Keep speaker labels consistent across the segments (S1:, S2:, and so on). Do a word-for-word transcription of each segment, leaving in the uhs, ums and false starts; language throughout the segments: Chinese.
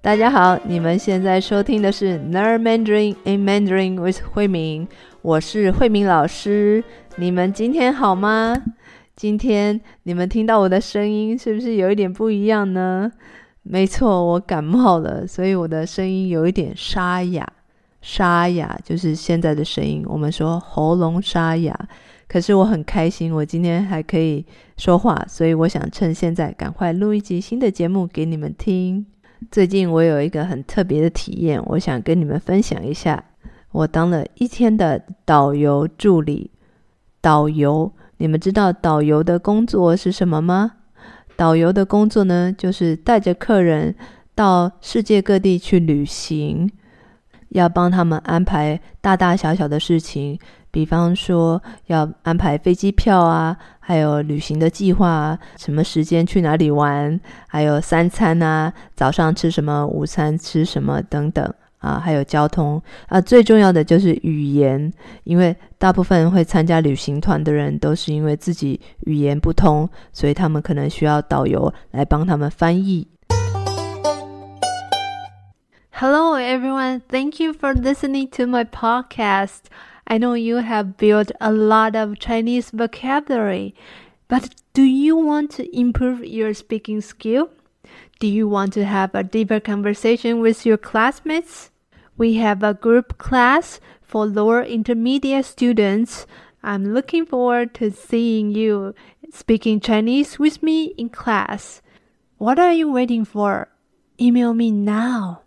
S1: 大家好，你们现在收听的是 Learn Mandarin in Mandarin with 慧明，我是慧明老师。你们今天好吗？今天你们听到我的声音是不是有一点不一样呢？没错，我感冒了，所以我的声音有一点沙哑。沙哑就是现在的声音，我们说喉咙沙哑。可是我很开心，我今天还可以说话，所以我想趁现在赶快录一集新的节目给你们听。最近我有一个很特别的体验，我想跟你们分享一下。我当了一天的导游助理。导游，你们知道导游的工作是什么吗？导游的工作呢，就是带着客人到世界各地去旅行，要帮他们安排大大小小的事情，比方说要安排飞机票啊，还有旅行的计划啊，什么时间去哪里玩，还有三餐啊，早上吃什么，午餐吃什么等等啊，还有交通啊，最重要的就是语言，因为大部分会参加旅行团的人都是因为自己语言不通，所以他们可能需要导游来帮他们翻译。
S2: Hello everyone, thank you for listening to my podcast. I know you have built a lot of Chinese vocabulary, but do you want to improve your speaking skill? Do you want to have a deeper conversation with your classmates? We have a group class for lower intermediate students. I'm looking forward to seeing you speaking Chinese with me in class. What are you waiting for? Email me now.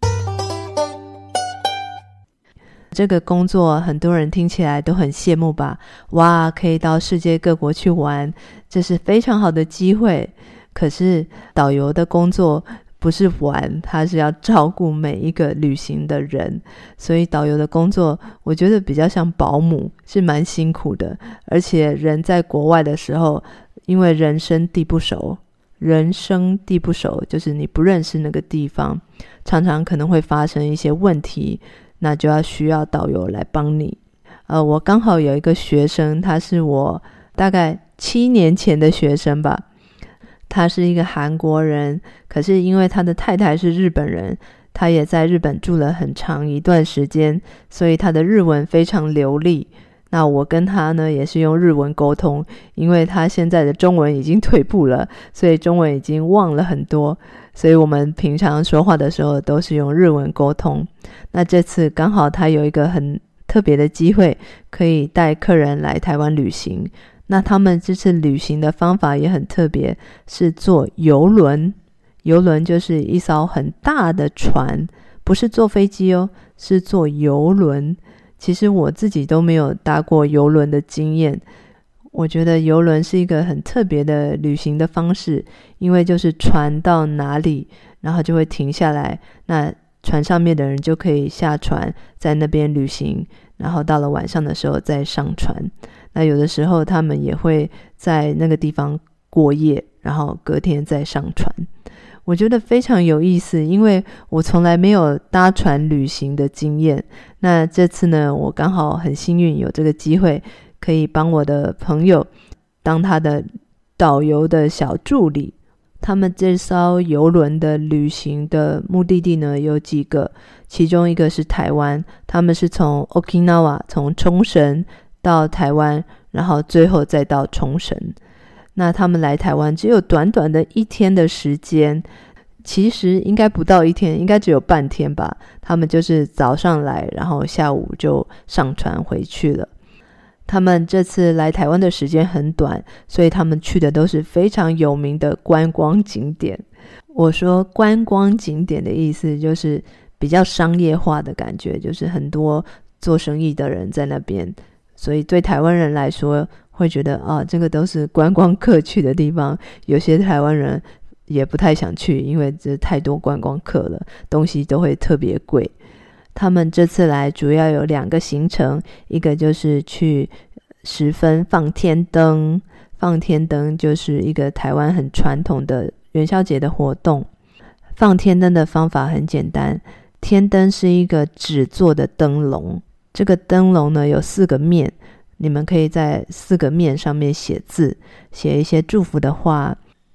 S1: 这个工作很多人听起来都很羡慕吧？哇，可以到世界各国去玩，这是非常好的机会。可是导游的工作不是玩，他是要照顾每一个旅行的人，所以导游的工作我觉得比较像保姆，是蛮辛苦的。而且人在国外的时候，因为人生地不熟，人生地不熟就是你不认识那个地方，常常可能会发生一些问题，那就要需要导游来帮你。呃，我刚好有一个学生，他是我大概七年前的学生吧。他是一个韩国人，可是因为他的太太是日本人，他也在日本住了很长一段时间，所以他的日文非常流利。那我跟他呢也是用日文沟通，因为他现在的中文已经退步了，所以中文已经忘了很多，所以我们平常说话的时候都是用日文沟通。那这次刚好他有一个很特别的机会，可以带客人来台湾旅行。那他们这次旅行的方法也很特别，是坐邮轮。邮轮就是一艘很大的船，不是坐飞机哦，是坐邮轮。其实我自己都没有搭过邮轮的经验，我觉得邮轮是一个很特别的旅行的方式，因为就是船到哪里，然后就会停下来，那船上面的人就可以下船，在那边旅行，然后到了晚上的时候再上船。那有的时候他们也会在那个地方过夜，然后隔天再上船。我觉得非常有意思，因为我从来没有搭船旅行的经验。那这次呢，我刚好很幸运有这个机会，可以帮我的朋友当他的导游的小助理。他们这艘邮轮的旅行的目的地呢有几个，其中一个是台湾，他们是从 Okinawa 从冲绳到台湾，然后最后再到冲绳。那他们来台湾只有短短的一天的时间，其实应该不到一天，应该只有半天吧。他们就是早上来，然后下午就上船回去了。他们这次来台湾的时间很短，所以他们去的都是非常有名的观光景点。我说观光景点的意思就是比较商业化的感觉，就是很多做生意的人在那边，所以对台湾人来说会觉得啊，这个都是观光客去的地方。有些台湾人也不太想去，因为这太多观光客了，东西都会特别贵。他们这次来主要有两个行程，一个就是去十分放天灯。放天灯就是一个台湾很传统的元宵节的活动。放天灯的方法很简单，天灯是一个纸做的灯笼，这个灯笼呢有四个面，你们可以在四个面上面写字，写一些祝福的话。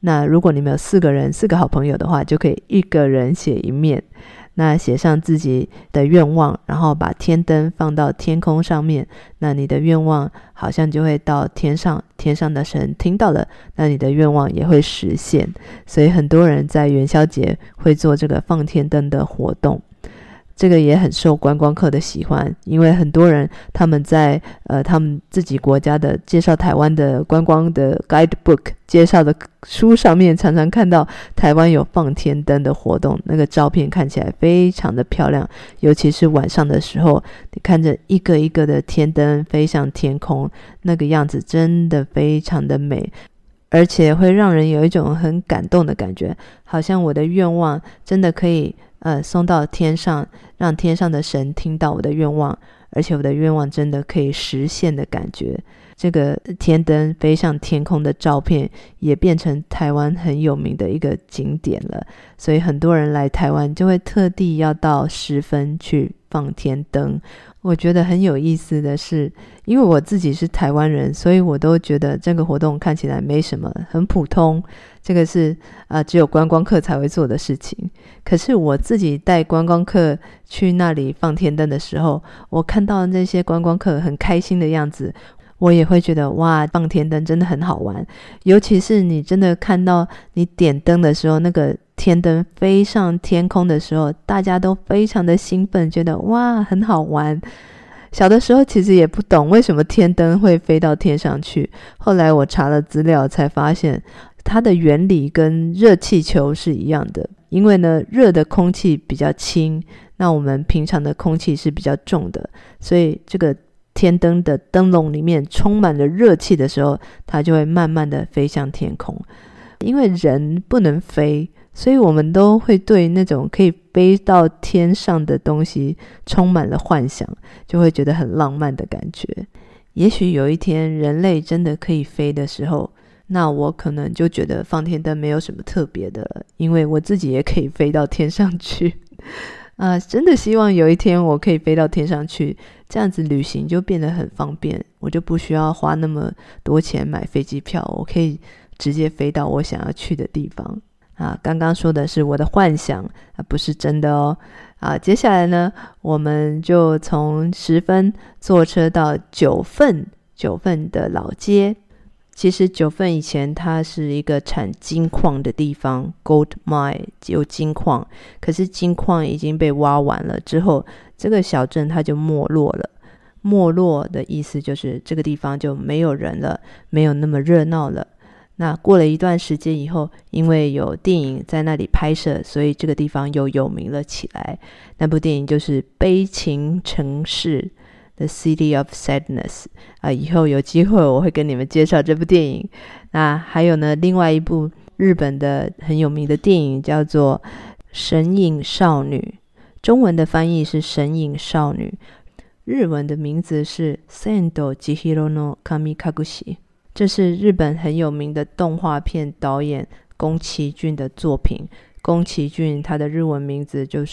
S1: 那如果你们有四个人四个好朋友的话，就可以一个人写一面，那写上自己的愿望，然后把天灯放到天空上面，那你的愿望好像就会到天上，天上的神听到了，那你的愿望也会实现。所以很多人在元宵节会做这个放天灯的活动，这个也很受观光客的喜欢，因为很多人他们在呃他们自己国家的介绍台湾的观光的 guidebook 介绍的书上面常常看到台湾有放天灯的活动，那个照片看起来非常的漂亮，尤其是晚上的时候，你看着一个一个的天灯飞向天空，那个样子真的非常的美，而且会让人有一种很感动的感觉，好像我的愿望真的可以呃送到天上，让天上的神听到我的愿望，而且我的愿望真的可以实现的感觉。这个天灯飞向天空的照片也变成台湾很有名的一个景点了，所以很多人来台湾就会特地要到十分去放天灯。我觉得很有意思的是，因为我自己是台湾人，所以我都觉得这个活动看起来没什么，很普通，这个是、呃、只有观光客才会做的事情。可是我自己带观光客去那里放天灯的时候，我看到那些观光客很开心的样子，我也会觉得哇，放天灯真的很好玩。尤其是你真的看到你点灯的时候，那个天灯飞上天空的时候，大家都非常的兴奋，觉得哇很好玩。小的时候其实也不懂为什么天灯会飞到天上去，后来我查了资料才发现它的原理跟热气球是一样的。因为呢，热的空气比较轻，那我们平常的空气是比较重的，所以这个天灯的灯笼里面充满了热气的时候，它就会慢慢的飞向天空。因为人不能飞，所以我们都会对那种可以飞到天上的东西充满了幻想，就会觉得很浪漫的感觉。也许有一天人类真的可以飞的时候，那我可能就觉得放天灯没有什么特别的了，因为我自己也可以飞到天上去啊，真的希望有一天我可以飞到天上去，这样子旅行就变得很方便，我就不需要花那么多钱买飞机票，我可以直接飞到我想要去的地方啊。刚刚说的是我的幻想啊，不是真的哦。啊，接下来呢，我们就从十分坐车到九份，九份的老街。其实九份以前它是一个产金矿的地方 Gold Mine 有金矿，可是金矿已经被挖完了之后，这个小镇它就没落了。没落的意思就是这个地方就没有人了，没有那么热闹了。那过了一段时间以后，因为有电影在那里拍摄，所以这个地方又有名了起来。那部电影就是《悲情城市》The City of Sadness、呃、以后有机会我会跟你们介绍这部电影。那还有呢，另外一部日本的很有名的电影叫做《神隐少女》，中文的翻译是神隐少女，日文的名字是 Sendo Chihiro no Kamikakushi， 这是日本很有名的动画片导演宫崎骏的作品。宫崎骏他的日文名字就是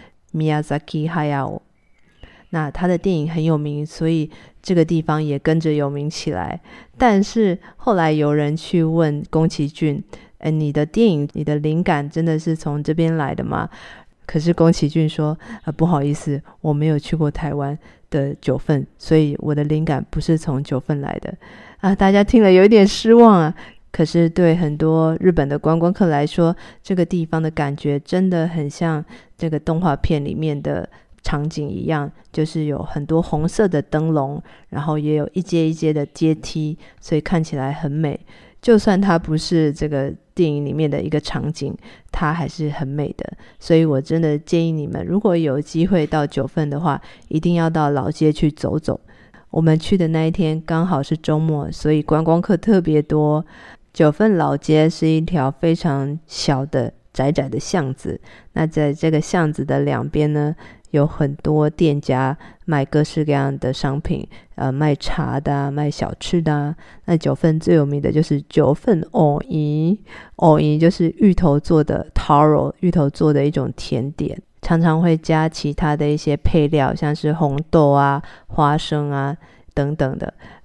S1: Miyazaki Hayao，那他的电影很有名，所以这个地方也跟着有名起来。但是后来有人去问宫崎骏，诶，你的电影你的灵感真的是从这边来的吗？可是宫崎骏说、呃、不好意思，我没有去过台湾的九份，所以我的灵感不是从九份来的啊。大家听了有一点失望啊。可是对很多日本的观光客来说，这个地方的感觉真的很像这个动画片里面的场景一样，就是有很多红色的灯笼，然后也有一阶一阶的阶梯，所以看起来很美。就算它不是这个电影里面的一个场景，它还是很美的。所以我真的建议你们，如果有机会到九份的话，一定要到老街去走走。我们去的那一天刚好是周末，所以观光客特别多。九份老街是一条非常小的窄窄的巷子，那在这个巷子的两边呢，有很多店家卖各式各样的商品，呃，卖茶的、啊、卖小吃的、啊。那九份最有名的就是九份藕姨，藕姨就是芋头做的 taro， 芋头做的一种甜点，常常会加其他的一些配料，像是红豆啊、花生啊等等的。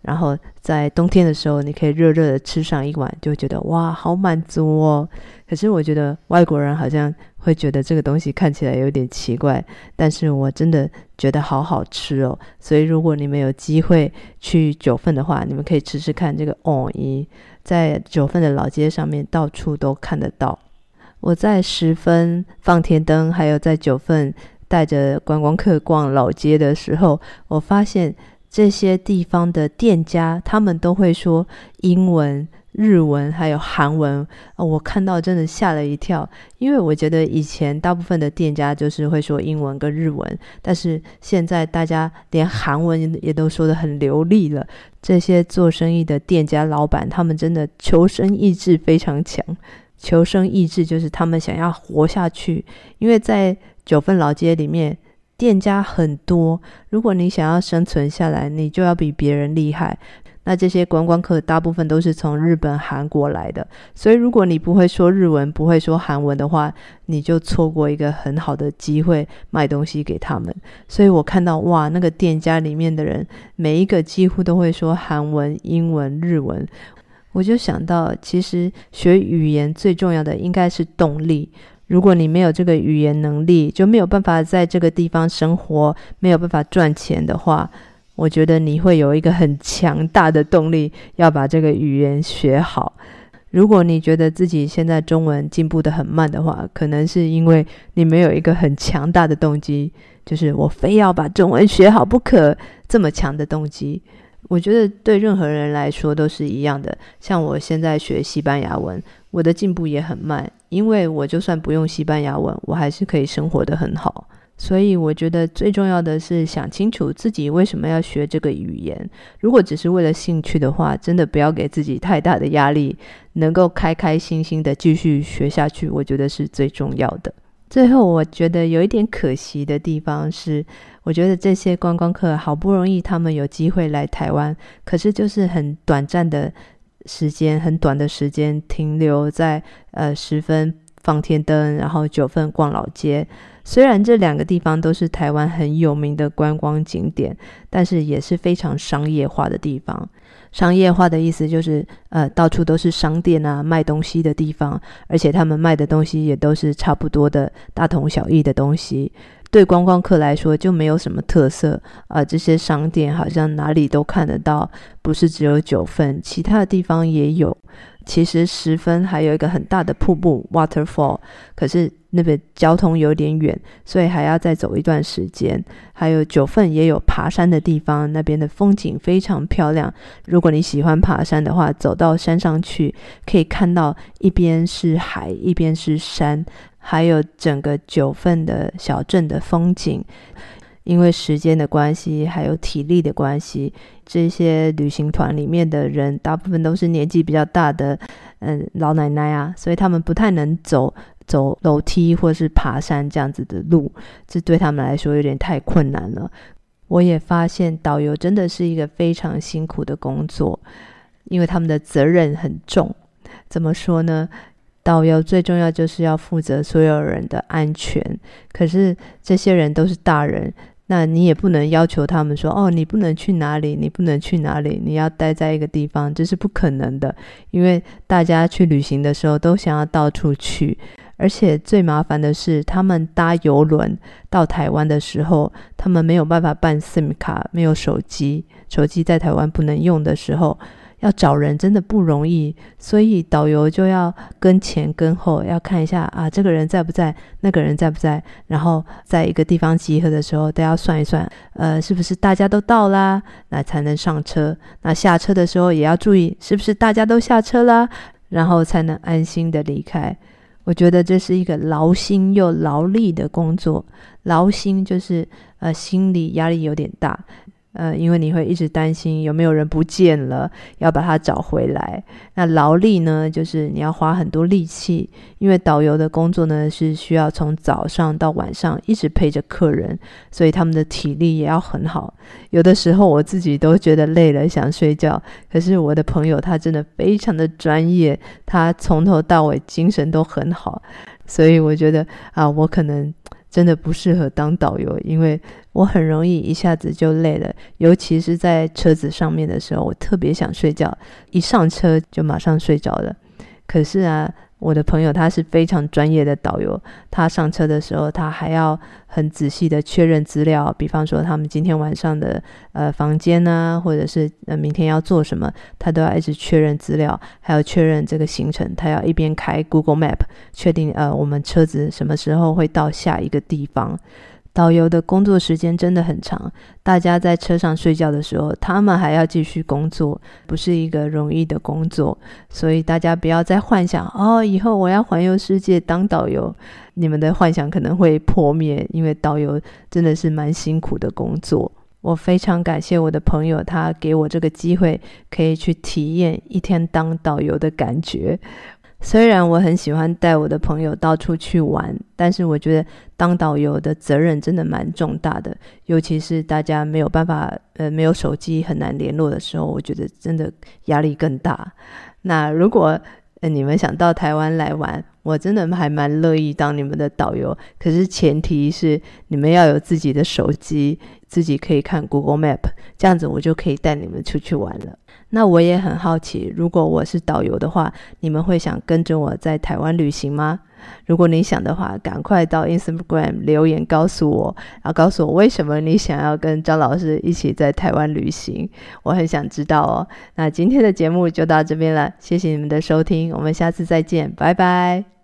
S1: 然后在冬天的时候你可以热热的吃上一碗，就会觉得哇好满足哦。可是我觉得外国人好像会觉得这个东西看起来有点奇怪，但是我真的觉得好好吃哦。所以如果你们有机会去九份的话，你们可以吃吃看这个藕姨，在九份的老街上面到处都看得到。我在十分放天灯还有在九份带着观光客逛老街的时候，我发现这些地方的店家他们都会说英文、日文还有韩文、哦、我看到真的吓了一跳，因为我觉得以前大部分的店家就是会说英文跟日文，但是现在大家连韩文也都说得很流利了。这些做生意的店家老板他们真的求生意志非常强，求生意志就是他们想要活下去，因为在九份老街里面店家很多，如果你想要生存下来，你就要比别人厉害。那这些观光客大部分都是从日本、韩国来的，所以如果你不会说日文、不会说韩文的话，你就错过一个很好的机会卖东西给他们。所以我看到哇，那个店家里面的人每一个几乎都会说韩文、英文、日文，我就想到其实学语言最重要的应该是动力。如果你没有这个语言能力，就没有办法在这个地方生活，没有办法赚钱的话，我觉得你会有一个很强大的动力要把这个语言学好。如果你觉得自己现在中文进步得很慢的话，可能是因为你没有一个很强大的动机，就是我非要把中文学好不可，这么强的动机。我觉得对任何人来说都是一样的，像我现在学西班牙文，我的进步也很慢，因为我就算不用西班牙文，我还是可以生活得很好。所以我觉得最重要的是想清楚自己为什么要学这个语言。如果只是为了兴趣的话，真的不要给自己太大的压力，能够开开心心的继续学下去，我觉得是最重要的。最后我觉得有一点可惜的地方是，我觉得这些观光客好不容易他们有机会来台湾，可是就是很短暂的时间，很短的时间停留在呃十分放天灯，然后九份逛老街。虽然这两个地方都是台湾很有名的观光景点，但是也是非常商业化的地方。商业化的意思就是呃，到处都是商店啊，卖东西的地方，而且他们卖的东西也都是差不多的大同小异的东西。对观光客来说就没有什么特色啊、呃，这些商店好像哪里都看得到，不是只有九份，其他的地方也有。其实十分还有一个很大的瀑布 waterfall， 可是那边交通有点远，所以还要再走一段时间。还有九份也有爬山的地方，那边的风景非常漂亮，如果你喜欢爬山的话，走到山上去可以看到一边是海一边是山，还有整个九份的小镇的风景。因为时间的关系还有体力的关系，这些旅行团里面的人大部分都是年纪比较大的嗯老奶奶啊，所以他们不太能走走楼梯或是爬山这样子的路，这对他们来说有点太困难了。我也发现导游真的是一个非常辛苦的工作，因为他们的责任很重。怎么说呢？导游最重要就是要负责所有人的安全，可是这些人都是大人，那你也不能要求他们说哦，你不能去哪里，你不能去哪里，你要待在一个地方，这是不可能的。因为大家去旅行的时候都想要到处去，而且最麻烦的是他们搭邮轮到台湾的时候，他们没有办法办 SIM 卡，没有手机，手机在台湾不能用的时候，要找人真的不容易，所以导游就要跟前跟后，要看一下啊，这个人在不在，那个人在不在，然后在一个地方集合的时候都要算一算，呃，是不是大家都到啦，那才能上车。那下车的时候也要注意是不是大家都下车啦，然后才能安心的离开。我觉得这是一个劳心又劳力的工作。劳心就是呃心理压力有点大，呃，因为你会一直担心有没有人不见了，要把它找回来。那劳力呢，就是你要花很多力气，因为导游的工作呢是需要从早上到晚上一直陪着客人，所以他们的体力也要很好。有的时候我自己都觉得累了，想睡觉，可是我的朋友他真的非常的专业，他从头到尾精神都很好，所以我觉得啊，我可能真的不适合当导游，因为我很容易一下子就累了，尤其是在车子上面的时候，我特别想睡觉，一上车就马上睡着了。可是啊，我的朋友他是非常专业的导游，他上车的时候他还要很仔细的确认资料，比方说他们今天晚上的呃房间啊，或者是呃明天要做什么，他都要一直确认资料，还有确认这个行程，他要一边开 Google Map 确定呃我们车子什么时候会到下一个地方。导游的工作时间真的很长，大家在车上睡觉的时候，他们还要继续工作，不是一个容易的工作。所以大家不要再幻想哦，以后我要环游世界当导游，你们的幻想可能会破灭，因为导游真的是蛮辛苦的工作。我非常感谢我的朋友，他给我这个机会可以去体验一天当导游的感觉。虽然我很喜欢带我的朋友到处去玩，但是我觉得当导游的责任真的蛮重大的，尤其是大家没有办法呃没有手机很难联络的时候，我觉得真的压力更大。那如果呃你们想到台湾来玩，我真的还蛮乐意当你们的导游，可是前提是你们要有自己的手机，自己可以看 Google Map， 这样子我就可以带你们出去玩了。那我也很好奇，如果我是导游的话，你们会想跟着我在台湾旅行吗？如果你想的话，赶快到 Instagram 留言告诉我，然后告诉我为什么你想要跟张老师一起在台湾旅行，我很想知道哦。那今天的节目就到这边了，谢谢你们的收听，我们下次再见，拜拜。